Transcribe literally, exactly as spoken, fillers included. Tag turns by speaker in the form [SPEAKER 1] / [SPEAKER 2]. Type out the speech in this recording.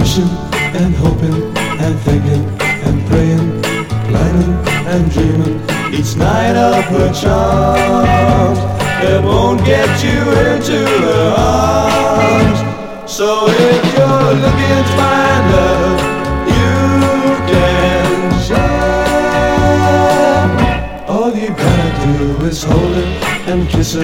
[SPEAKER 1] wishing and hoping and thinking and praying, planning and dreaming each night of her charms. It won't get you into her arms. So if you're looking to find love, you can share. All you gotta do is hold her and kiss her